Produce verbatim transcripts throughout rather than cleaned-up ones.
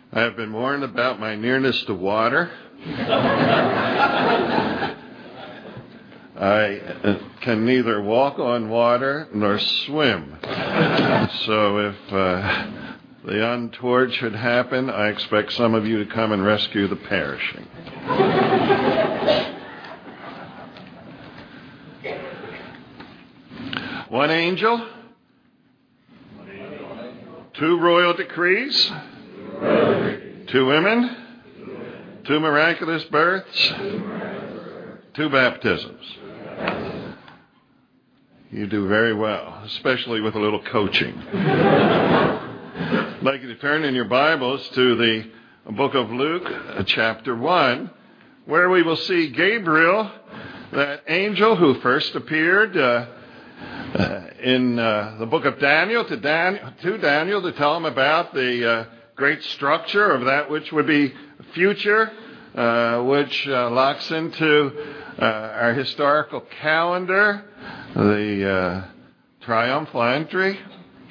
I have been warned about my nearness to water. I can neither walk on water nor swim. So if uh, the untoward should happen, I expect some of you to come and rescue the perishing. One angel, two royal decrees, two women, two miraculous births, two baptisms. You do very well, especially with a little coaching. I'd like you to turn in your Bibles to the book of Luke, chapter one, where we will see Gabriel, that angel who first appeared uh, uh, in uh, the book of Daniel to, Dan- to Daniel to tell him about the uh, great structure of that which would be future, uh, which uh, locks into uh, our historical calendar, the uh, triumphal entry.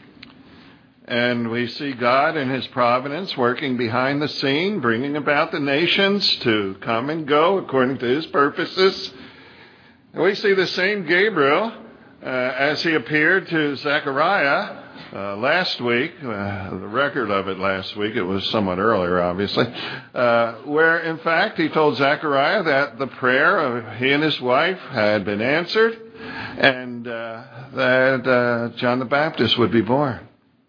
And we see God in his providence working behind the scene, bringing about the nations to come and go according to his purposes. And we see the same Gabriel uh, as he appeared to Zechariah uh, last week, uh, the record of it last week, it was somewhat earlier obviously, uh, where in fact he told Zechariah that the prayer of he and his wife had been answered, and uh, that uh, John the Baptist would be born.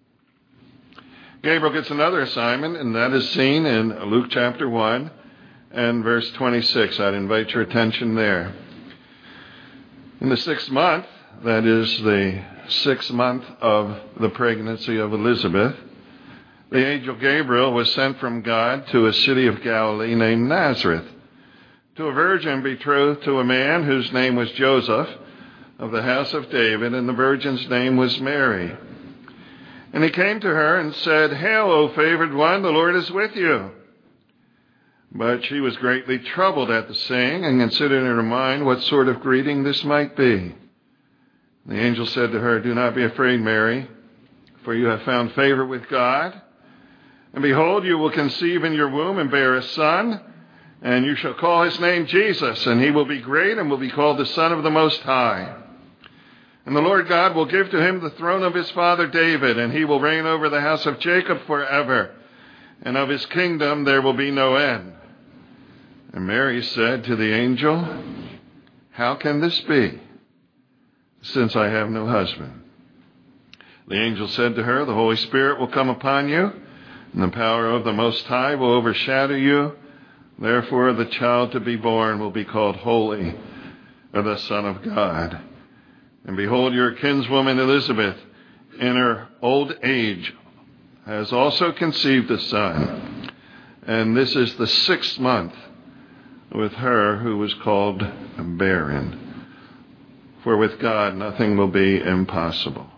Gabriel gets another assignment, and that is seen in Luke chapter one and verse twenty-six. I'd invite your attention there. In the sixth month, that is the sixth month of the pregnancy of Elizabeth, the angel Gabriel was sent from God to a city of Galilee named Nazareth, to a virgin betrothed to a man whose name was Joseph, of the house of David, and the virgin's name was Mary. And he came to her and said, "Hail, O favored one, the Lord is with you." But she was greatly troubled at the saying, and considered in her mind what sort of greeting this might be. The angel said to her, "Do not be afraid, Mary, for you have found favor with God. And behold, you will conceive in your womb and bear a son, and you shall call his name Jesus, and he will be great and will be called the Son of the Most High. And the Lord God will give to him the throne of his father David, and he will reign over the house of Jacob forever, and of his kingdom there will be no end." And Mary said to the angel, "How can this be, since I have no husband?" The angel said to her, "The Holy Spirit will come upon you, and the power of the Most High will overshadow you. Therefore the child to be born will be called Holy, or the Son of God. And behold, your kinswoman Elizabeth, in her old age, has also conceived a son. And this is the sixth month with her who was called barren. For with God nothing will be impossible."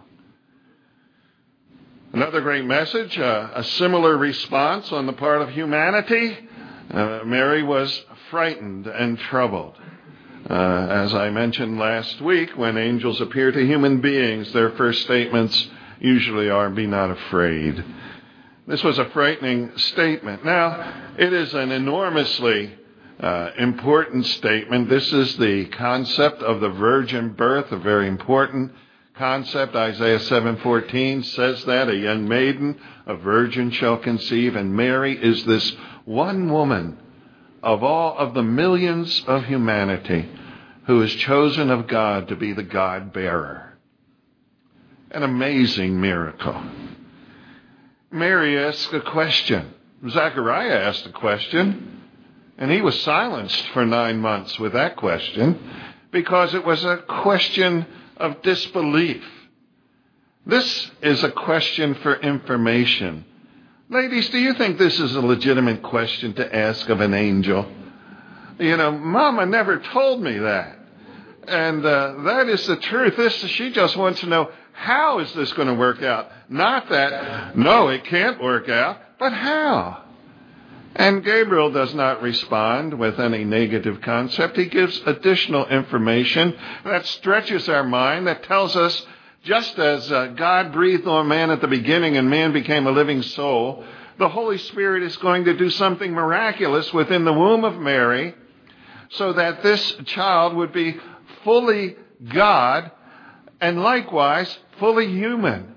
Another great message, uh, a similar response on the part of humanity. Uh, Mary was frightened and troubled. Uh, as I mentioned last week, when angels appear to human beings, their first statements usually are, "Be not afraid." This was a frightening statement. Now, it is an enormously uh, important statement. This is the concept of the virgin birth, a very important concept. Isaiah seven fourteen says that, "A young maiden, a virgin shall conceive," and Mary is this one woman of all of the millions of humanity who is chosen of God to be the God-bearer. An amazing miracle. Mary asked a question. Zechariah asked a question, and he was silenced for nine months with that question because it was a question of disbelief. This is a question for information. Ladies, do you think this is a legitimate question to ask of an angel? You know, Mama never told me that. And uh, that is the truth. This, she just wants to know, how is this going to work out? Not that, no, it can't work out, but how? And Gabriel does not respond with any negative concept. He gives additional information that stretches our mind, that tells us, just as uh, God breathed on man at the beginning and man became a living soul, the Holy Spirit is going to do something miraculous within the womb of Mary so that this child would be fully God and likewise fully human.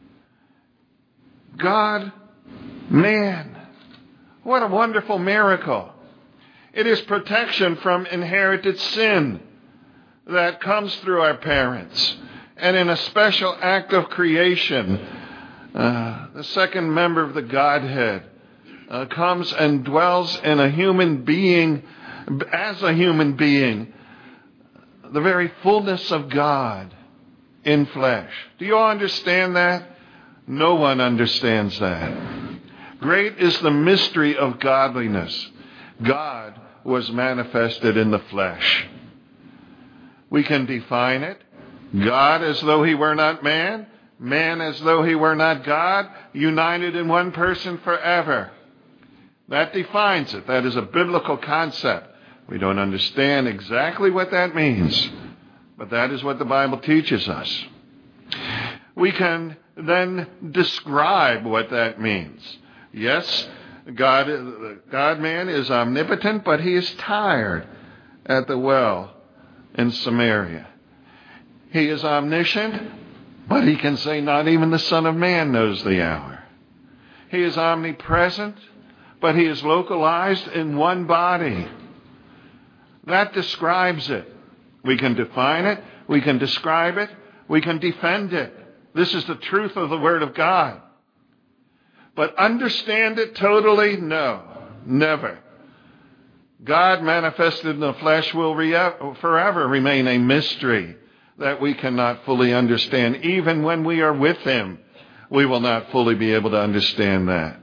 God, man. What a wonderful miracle. It is protection from inherited sin that comes through our parents. And in a special act of creation, uh, the second member of the Godhead uh, comes and dwells in a human being, as a human being, the very fullness of God in flesh. Do you all understand that? No one understands that. Great is the mystery of godliness. God was manifested in the flesh. We can define it. God as though he were not man, man as though he were not God, united in one person forever. That defines it. That is a biblical concept. We don't understand exactly what that means, but that is what the Bible teaches us. We can then describe what that means. Yes, God, God-man is omnipotent, but he is tired at the well in Samaria. He is omniscient, but he can say not even the Son of Man knows the hour. He is omnipresent, but he is localized in one body. That describes it. We can define it, we can describe it, we can defend it. This is the truth of the Word of God. But understand it totally? No, never. God manifested in the flesh will re- forever remain a mystery that we cannot fully understand. Even when we are with him, we will not fully be able to understand that.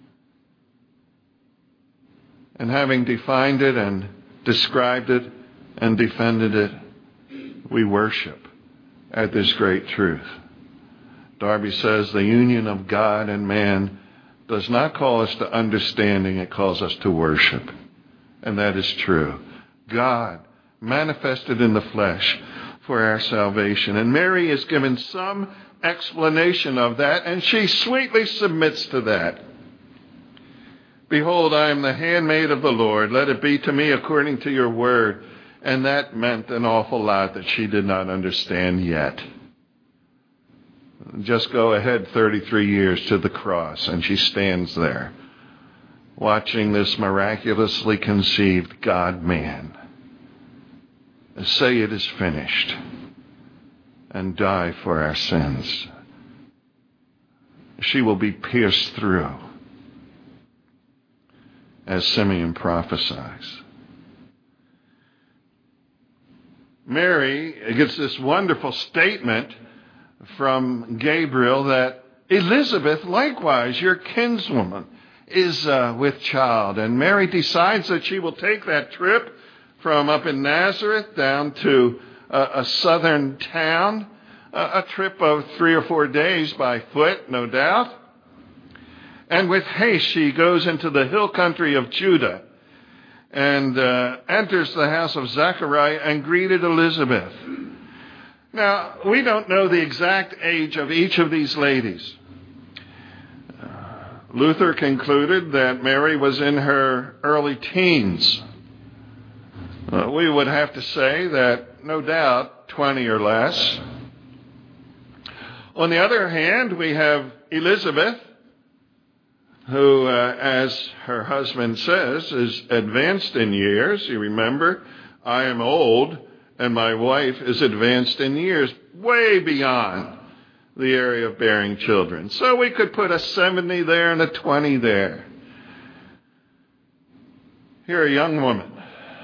And having defined it and described it and defended it, we worship at this great truth. Darby says the union of God and man does not call us to understanding, it calls us to worship. And that is true. God manifested in the flesh for our salvation. And Mary is given some explanation of that, and she sweetly submits to that. Behold, I am the handmaid of the Lord. Let it be to me according to your word. And that meant an awful lot that she did not understand yet. Just go ahead thirty-three years to the cross, and she stands there watching this miraculously conceived God-man say it is finished and die for our sins. She will be pierced through, as Simeon prophesies. Mary gets this wonderful statement from Gabriel that Elizabeth, likewise, your kinswoman, is uh, with child. And Mary decides that she will take that trip from up in Nazareth down to uh, a southern town, uh, a trip of three or four days by foot, no doubt. And with haste, she goes into the hill country of Judah and uh, enters the house of Zechariah and greeted Elizabeth. Now, we don't know the exact age of each of these ladies. Uh, Luther concluded that Mary was in her early teens. Uh, we would have to say that, no doubt, twenty or less. On the other hand, we have Elizabeth, who, uh, as her husband says, is advanced in years. You remember, I am old, and my wife is advanced in years, way beyond the area of bearing children. So we could put a seventy there and a twenty there. Here, a young woman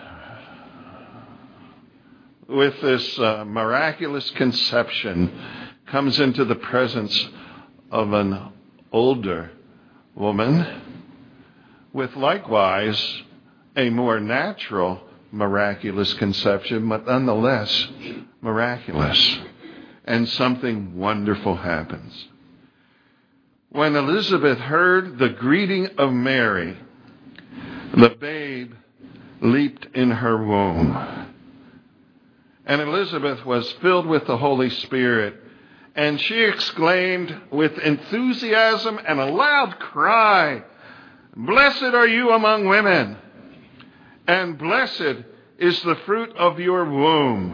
with this uh, miraculous conception comes into the presence of an older woman with likewise a more natural miraculous conception, but nonetheless miraculous. And something wonderful happens. When Elizabeth heard the greeting of Mary, the babe leaped in her womb. And Elizabeth was filled with the Holy Spirit And she exclaimed with enthusiasm and a loud cry, "Blessed are you among women, and blessed is the fruit of your womb."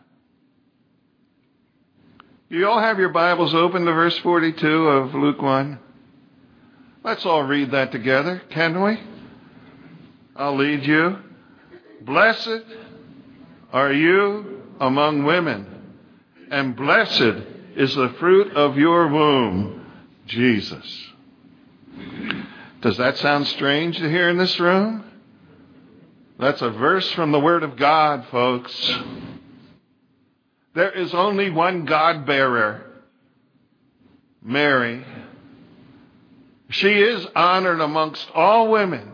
You all have your Bibles open to verse forty-two of Luke one? Let's all read that together, can we? I'll lead you. Blessed are you among women, and blessed is the fruit of your womb, Jesus. Does that sound strange to hear in this room? That's a verse from the Word of God, folks. There is only one God-bearer, Mary. She is honored amongst all women.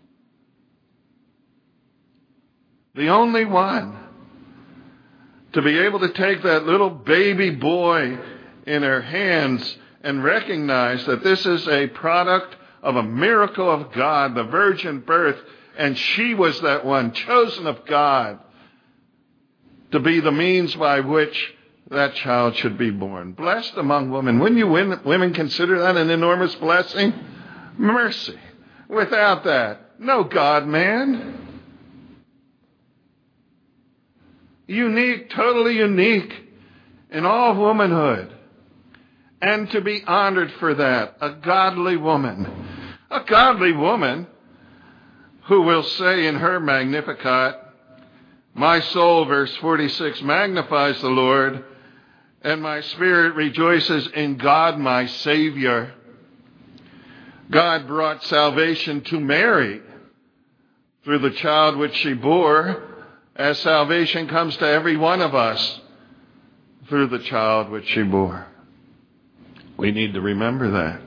The only one to be able to take that little baby boy in her hands and recognize that this is a product of a miracle of God, the virgin birth, and she was that one chosen of God to be the means by which that child should be born. Blessed among women. Wouldn't you women consider that an enormous blessing? Mercy. Without that, no God-man. Unique, totally unique in all womanhood. And to be honored for that, a godly woman. A godly woman who will say in her Magnificat, "My soul," verse forty-six, "magnifies the Lord, and my spirit rejoices in God my Savior." God brought salvation to Mary through the child which she bore, as salvation comes to every one of us through the child which she bore. We need to remember that.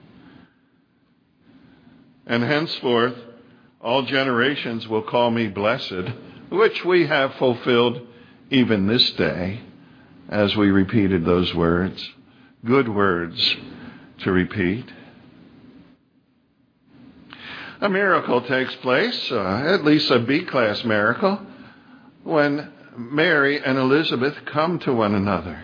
And henceforth, all generations will call me blessed, which we have fulfilled even this day, as we repeated those words. Good words to repeat. A miracle takes place, uh, at least a B-class miracle, when Mary and Elizabeth come to one another.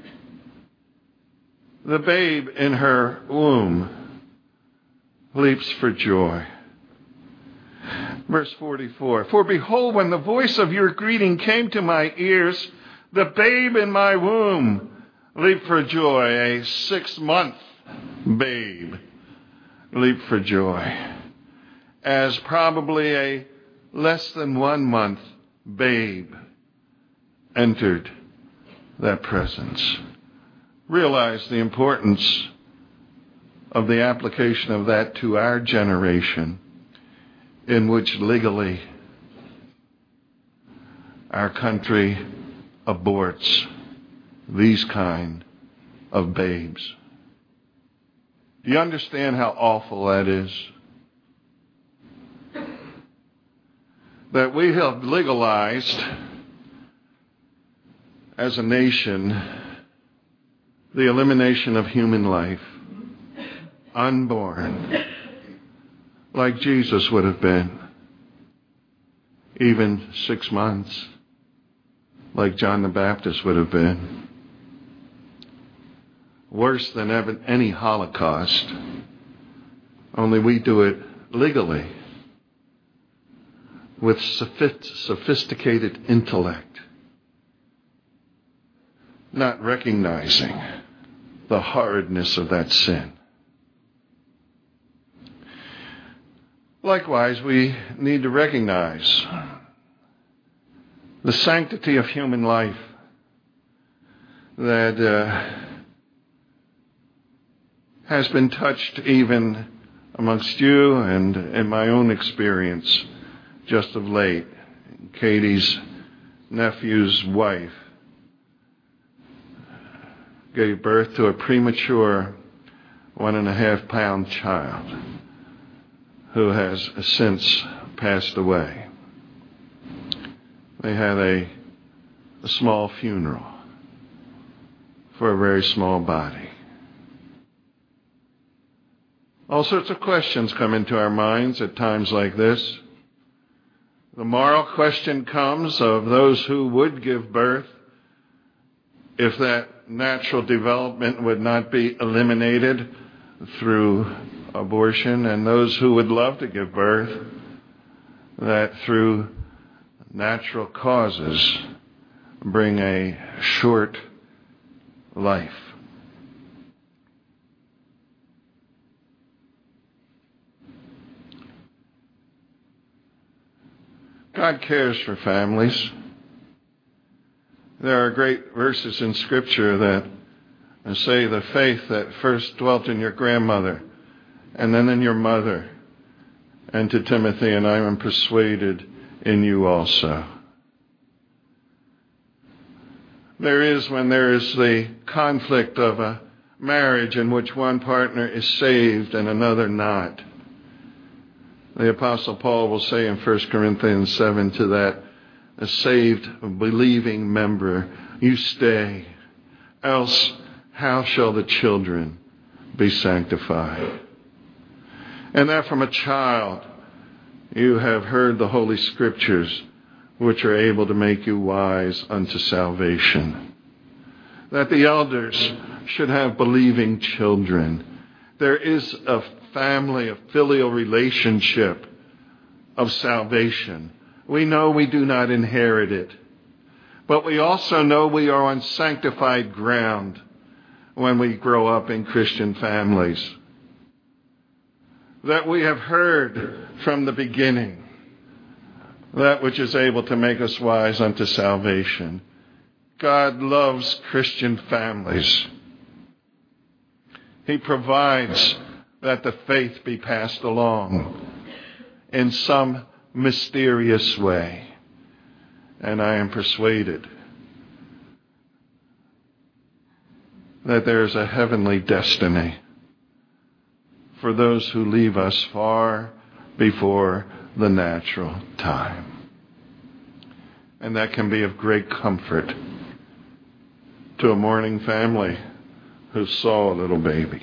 The babe in her womb leaps for joy. Verse forty-four, "For behold, when the voice of your greeting came to my ears, the babe in my womb leaped for joy." A six-month babe leaped for joy, as probably a less than one month babe entered that presence. Realize the importance of the application of that to our generation, in which legally our country aborts these kind of babes. Do you understand how awful that is? That we have legalized as a nation the elimination of human life, unborn, like Jesus would have been, even six months, like John the Baptist would have been. Worse than ever, any Holocaust, only we do it legally, with sophisticated intellect, not recognizing the horridness of that sin. Likewise, we need to recognize the sanctity of human life that uh, has been touched even amongst you and in my own experience just of late. Katie's nephew's wife gave birth to a premature one and a half pound child who has since passed away. They had a, a small funeral for a very small body. All sorts of questions come into our minds at times like this. The moral question comes of those who would give birth if that natural development would not be eliminated through abortion, and those who would love to give birth, that through natural causes bring a short life. God cares for families. There are great verses in Scripture that say the faith that first dwelt in your grandmother and then in your mother, and to Timothy, and I am persuaded in you also. There is, when there is the conflict of a marriage in which one partner is saved and another not, the Apostle Paul will say in First Corinthians seven to that a saved, believing member, you stay, else how shall the children be sanctified? And that from a child you have heard the Holy Scriptures, which are able to make you wise unto salvation. That the elders should have believing children. There is a family, a filial relationship of salvation. We know we do not inherit it, but we also know we are on sanctified ground when we grow up in Christian families. That we have heard from the beginning that which is able to make us wise unto salvation. God loves Christian families. He provides that the faith be passed along in some mysterious way. And I am persuaded that there is a heavenly destiny for those who leave us far before the natural time. And that can be of great comfort to a mourning family who saw a little baby.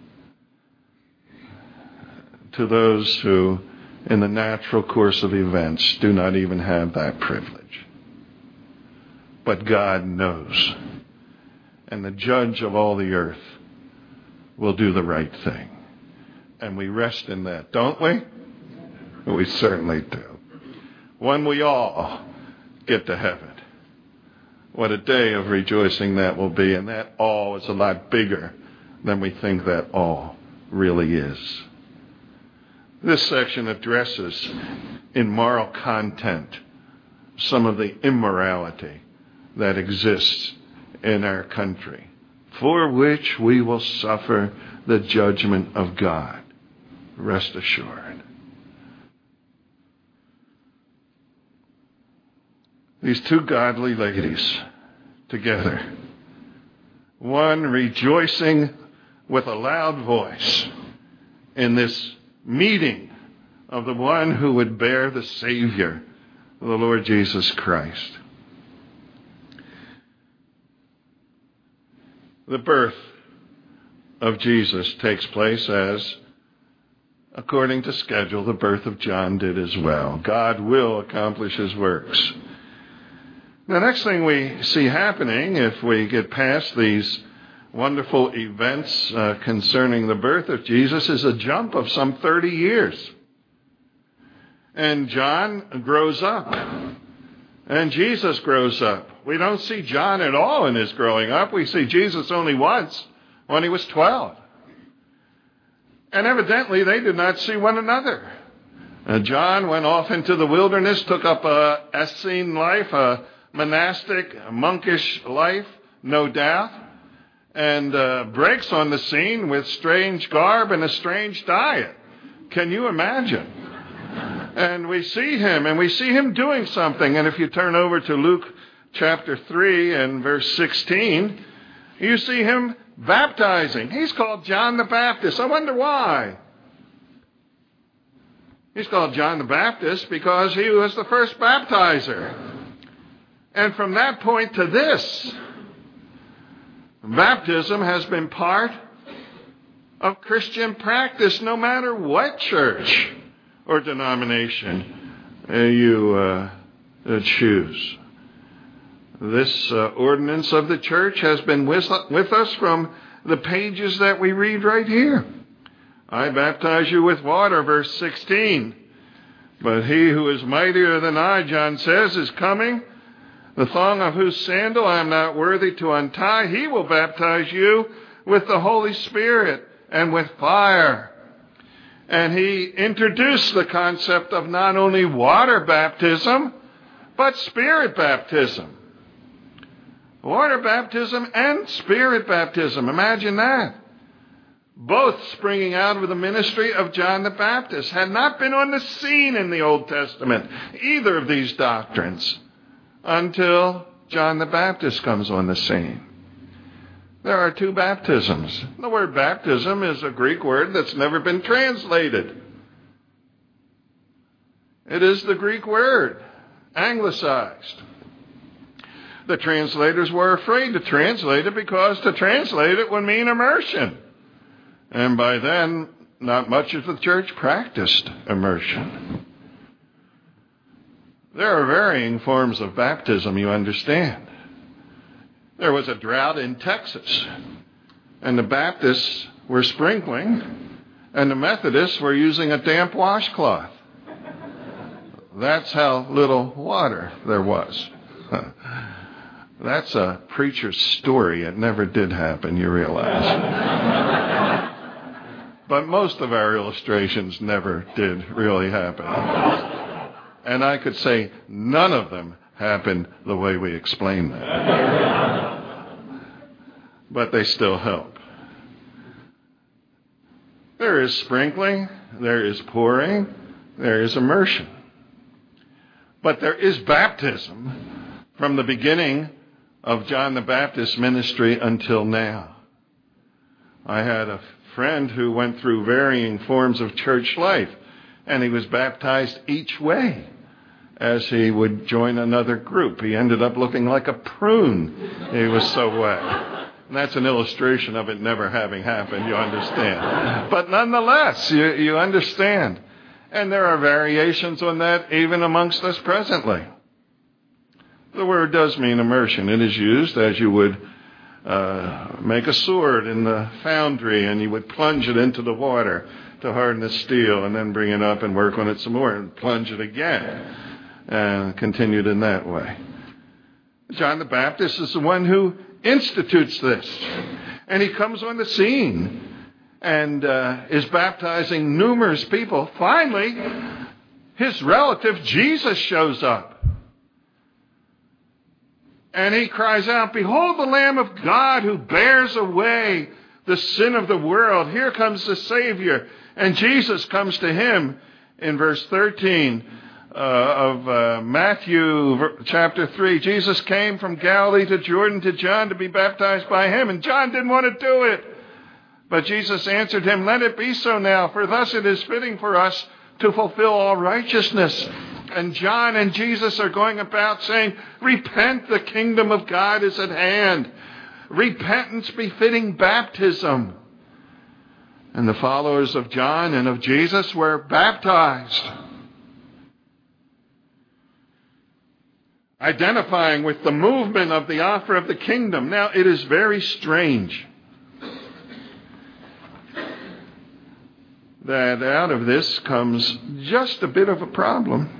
To those who, in the natural course of events, do not even have that privilege. But God knows. And the judge of all the earth will do the right thing. And we rest in that, don't we? We certainly do. When we all get to heaven, what a day of rejoicing that will be. And that all is a lot bigger than we think that all really is. This section addresses in moral content some of the immorality that exists in our country, for which we will suffer the judgment of God. Rest assured. These two godly ladies together, one rejoicing with a loud voice in this meeting of the one who would bear the Savior, the Lord Jesus Christ. The birth of Jesus takes place as, according to schedule, the birth of John did as well. God will accomplish his works. The next thing we see happening, if we get past these wonderful events uh, concerning the birth of Jesus, is a jump of some thirty years. And John grows up. And Jesus grows up. We don't see John at all in his growing up. We see Jesus only once, when he was twelve. And evidently they did not see one another. Uh, John went off into the wilderness, took up a Essene life, a monastic, a monkish life, no doubt, and uh, breaks on the scene with strange garb and a strange diet. Can you imagine? And we see him, and we see him doing something. And if you turn over to Luke chapter three and verse sixteen, you see him baptizing. He's called John the Baptist. I wonder why. He's called John the Baptist because he was the first baptizer. And from that point to this, baptism has been part of Christian practice, no matter what church or denomination you uh, choose. This uh, ordinance of the church has been with, with us from the pages that we read right here. I baptize you with water, verse sixteen. But he who is mightier than I, John says, is coming, the thong of whose sandal I am not worthy to untie. He will baptize you with the Holy Spirit and with fire. And he introduced the concept of not only water baptism, but spirit baptism. Water baptism and spirit baptism. Imagine that. Both springing out of the ministry of John the Baptist. Had not been on the scene in the Old Testament, either of these doctrines, until John the Baptist comes on the scene. There are two baptisms. The word baptism is a Greek word that's never been translated. It is the Greek word, anglicized. The translators were afraid to translate it because to translate it would mean immersion. And by then, not much of the church practiced immersion. There are varying forms of baptism, you understand. There was a drought in Texas, and the Baptists were sprinkling, and the Methodists were using a damp washcloth. That's how little water there was. That's a preacher's story. It never did happen, you realize. But most of our illustrations never did really happen. And I could say none of them happened the way we explain them. But they still help. There is sprinkling, there is pouring, there is immersion. But there is baptism from the beginning of John the Baptist's ministry until now. I had a friend who went through varying forms of church life, and he was baptized each way as he would join another group. He ended up looking like a prune. He was so wet. And that's an illustration of it never having happened, you understand. But nonetheless, you, you understand. And there are variations on that even amongst us presently. The word does mean immersion. It is used as you would uh, make a sword in the foundry and you would plunge it into the water to harden the steel and then bring it up and work on it some more and plunge it again and continued in that way. John the Baptist is the one who institutes this, and he comes on the scene and uh, is baptizing numerous people. Finally, his relative Jesus shows up. And he cries out, "Behold the Lamb of God who bears away the sin of the world. Here comes the Savior." And Jesus comes to him in verse thirteen uh, of uh, Matthew chapter three. Jesus came from Galilee to Jordan to John to be baptized by him. And John didn't want to do it. But Jesus answered him, "Let it be so now, for thus it is fitting for us to fulfill all righteousness." And John and Jesus are going about saying, "Repent, the kingdom of God is at hand." Repentance befitting baptism. And the followers of John and of Jesus were baptized, identifying with the movement of the offer of the kingdom. Now, it is very strange that out of this comes just a bit of a problem.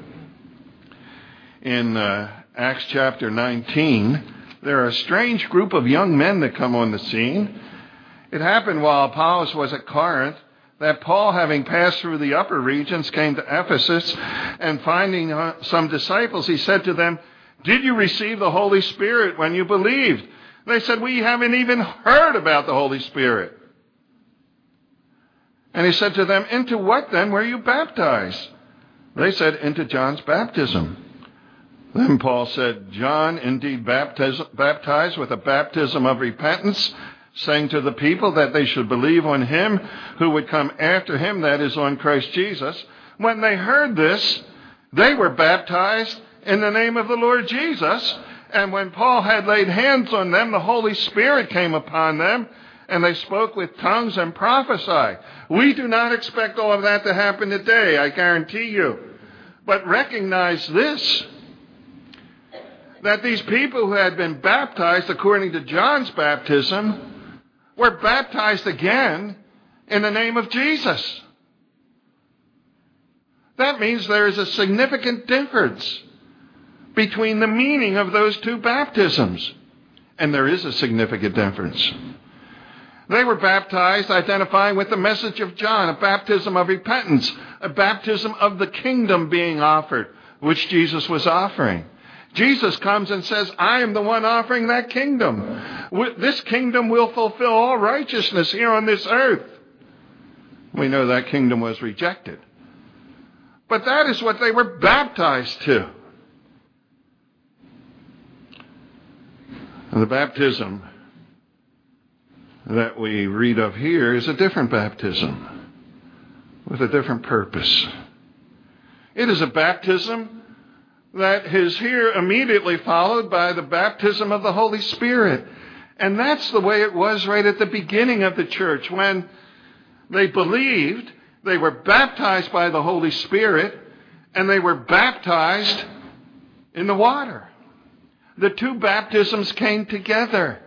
In uh, Acts chapter nineteen, there are a strange group of young men that come on the scene. It happened while Apollos was at Corinth that Paul, having passed through the upper regions, came to Ephesus, and finding uh, some disciples, he said to them, "Did you receive the Holy Spirit when you believed?" They said, "We haven't even heard about the Holy Spirit." And he said to them, "Into what then were you baptized?" They said, "Into John's baptism." Then Paul said, "John indeed baptiz- baptized with a baptism of repentance, saying to the people that they should believe on him who would come after him, that is, on Christ Jesus. When they heard this, they were baptized in the name of the Lord Jesus. And when Paul had laid hands on them, the Holy Spirit came upon them, and they spoke with tongues and prophesied." We do not expect all of that to happen today, I guarantee you. But recognize this. that these people who had been baptized according to John's baptism were baptized again in the name of Jesus. That means there is a significant difference between the meaning of those two baptisms. And there is a significant difference. They were baptized identifying with the message of John, a baptism of repentance, a baptism of the kingdom being offered, which Jesus was offering. Jesus comes and says, I am the one offering that kingdom. This kingdom will fulfill all righteousness here on this earth. We know that kingdom was rejected. But that is what they were baptized to. And the baptism that we read of here is a different baptism with a different purpose. It is a baptism that is here immediately followed by the baptism of the Holy Spirit. And that's the way it was right at the beginning of the church. When they believed, they were baptized by the Holy Spirit, and they were baptized in the water. The two baptisms came together.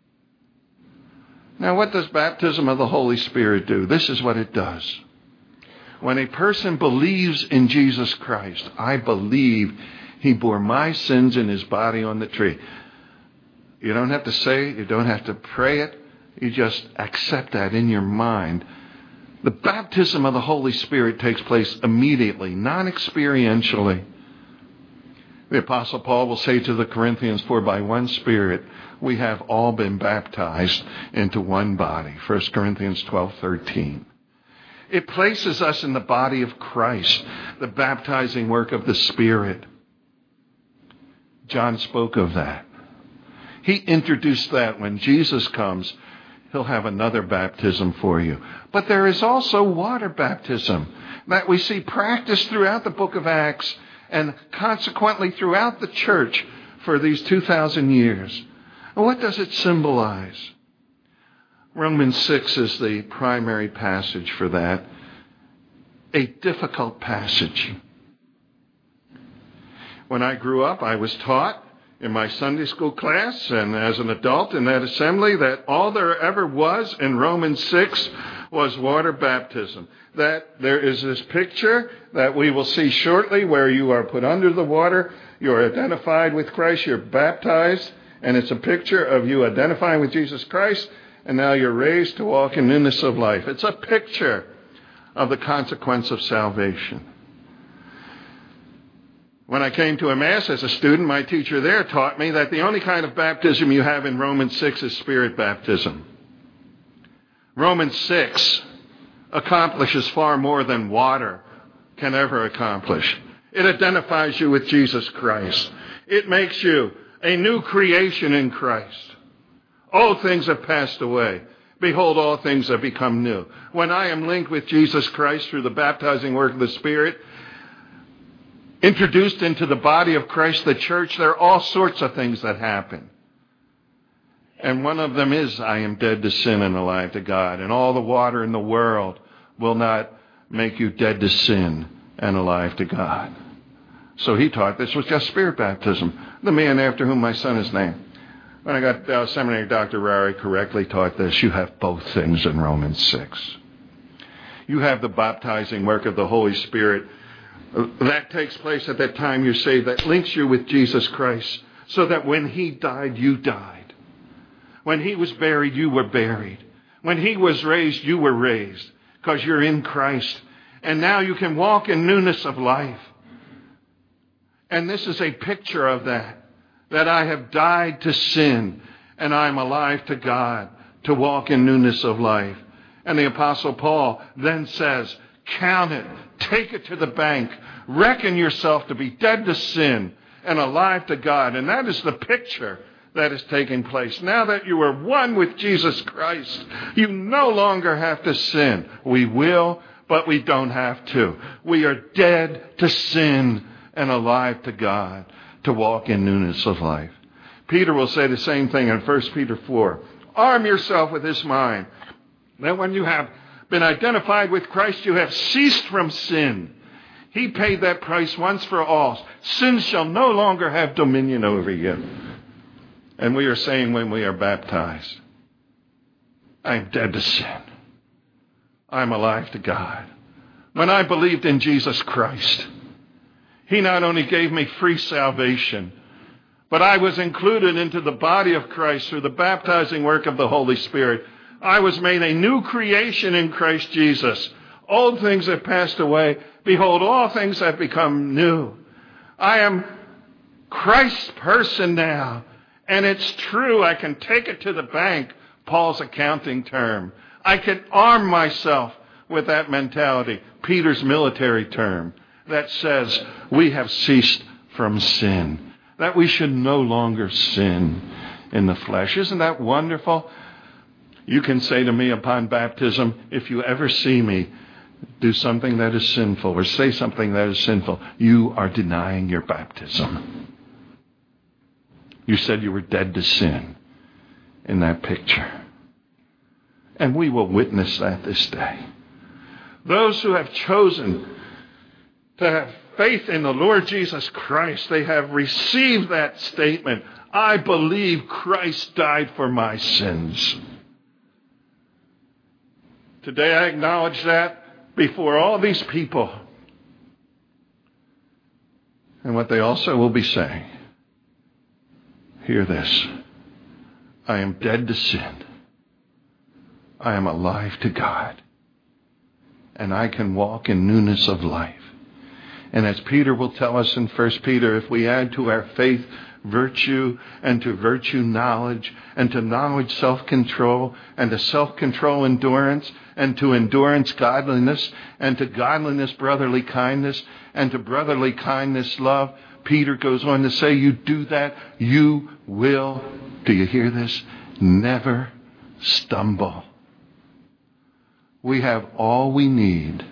Now, what does baptism of the Holy Spirit do? This is what it does. When a person believes in Jesus Christ, I believe he bore my sins in his body on the tree. You don't have to say it. You don't have to pray it. You just accept that in your mind. The baptism of the Holy Spirit takes place immediately, non-experientially. The Apostle Paul will say to the Corinthians, for by one Spirit we have all been baptized into one body. First Corinthians twelve thirteen. It places us in the body of Christ, the baptizing work of the Spirit. John spoke of that. He introduced that when Jesus comes, he'll have another baptism for you. But there is also water baptism that we see practiced throughout the book of Acts and consequently throughout the church for these two thousand years. And what does it symbolize? Romans six is the primary passage for that. A difficult passage. When I grew up, I was taught in my Sunday school class and as an adult in that assembly that all there ever was in Romans six was water baptism. That there is this picture that we will see shortly where you are put under the water, you're identified with Christ, you're baptized, and it's a picture of you identifying with Jesus Christ, and now you're raised to walk in newness of life. It's a picture of the consequence of salvation. When I came to Emmaus as a student, my teacher there taught me that the only kind of baptism you have in Romans six is spirit baptism. Romans six accomplishes far more than water can ever accomplish. It identifies you with Jesus Christ. It makes you a new creation in Christ. Old things have passed away. Behold, all things have become new. When I am linked with Jesus Christ through the baptizing work of the Spirit, introduced into the body of Christ, the church, there are all sorts of things that happen. And one of them is, I am dead to sin and alive to God. And all the water in the world will not make you dead to sin and alive to God. So he taught this was just spirit baptism. The man after whom my son is named. When I got to seminary, Doctor Rari correctly taught this. You have both things in Romans six. You have the baptizing work of the Holy Spirit. That takes place at that time you're saved. That links you with Jesus Christ. So that when he died, you died. When he was buried, you were buried. When he was raised, you were raised. Because you're in Christ. And now you can walk in newness of life. And this is a picture of that. That I have died to sin and I'm alive to God to walk in newness of life. And the Apostle Paul then says, count it, take it to the bank, reckon yourself to be dead to sin and alive to God. And that is the picture that is taking place. Now that you are one with Jesus Christ, you no longer have to sin. We will, but we don't have to. We are dead to sin and alive to God, to walk in newness of life. Peter will say the same thing in First Peter four. Arm yourself with this mind, that when you have been identified with Christ, you have ceased from sin. He paid that price once for all. Sin shall no longer have dominion over you. And we are saying when we are baptized, I am dead to sin. I'm alive to God. When I believed in Jesus Christ, He not only gave me free salvation, but I was included into the body of Christ through the baptizing work of the Holy Spirit. I was made a new creation in Christ Jesus. Old things have passed away. Behold, all things have become new. I am Christ's person now. And it's true. I can take it to the bank, Paul's accounting term. I can arm myself with that mentality, Peter's military term, that says we have ceased from sin, that we should no longer sin in the flesh. Isn't that wonderful? You can say to me upon baptism, if you ever see me do something that is sinful or say something that is sinful, you are denying your baptism. You said you were dead to sin in that picture. And we will witness that this day. Those who have chosen to have faith in the Lord Jesus Christ, they have received that statement, I believe Christ died for my sins. Today I acknowledge that before all these people. And what they also will be saying, hear this, I am dead to sin. I am alive to God. And I can walk in newness of life. And as Peter will tell us in First Peter, if we add to our faith virtue, and to virtue knowledge, and to knowledge self-control, and to self-control endurance, and to endurance godliness, and to godliness brotherly kindness, and to brotherly kindness love, Peter goes on to say, you do that, you will, do you hear this? Never stumble. We have all we need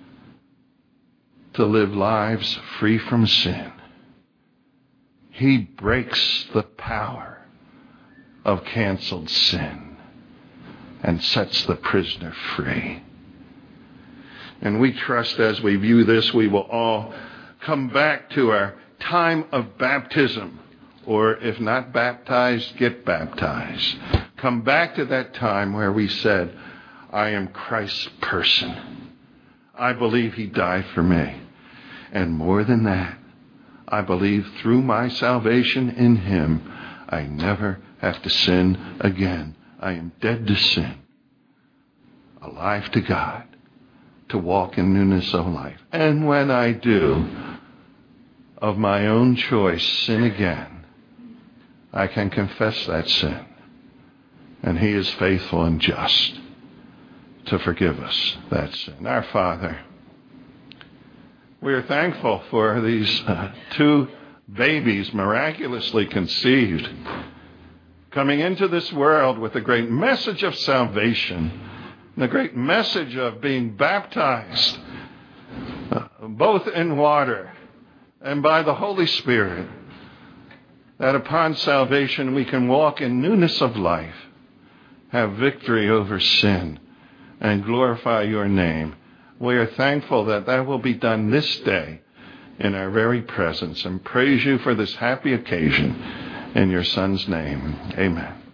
to live lives free from sin. He breaks the power of canceled sin and sets the prisoner free. And we trust as we view this, we will all come back to our time of baptism, or if not baptized, get baptized. Come back to that time where we said, I am Christ's person. I believe He died for me. And more than that, I believe through my salvation in Him, I never have to sin again. I am dead to sin, alive to God, to walk in newness of life. And when I do, of my own choice, sin again, I can confess that sin. And He is faithful and just to forgive us that sin. Our Father, we are thankful for these uh, two babies miraculously conceived, coming into this world with the great message of salvation, the great message of being baptized, uh, both in water and by the Holy Spirit, that upon salvation we can walk in newness of life, have victory over sin, and glorify your name. We are thankful that that will be done this day in our very presence, and praise you for this happy occasion in your Son's name. Amen.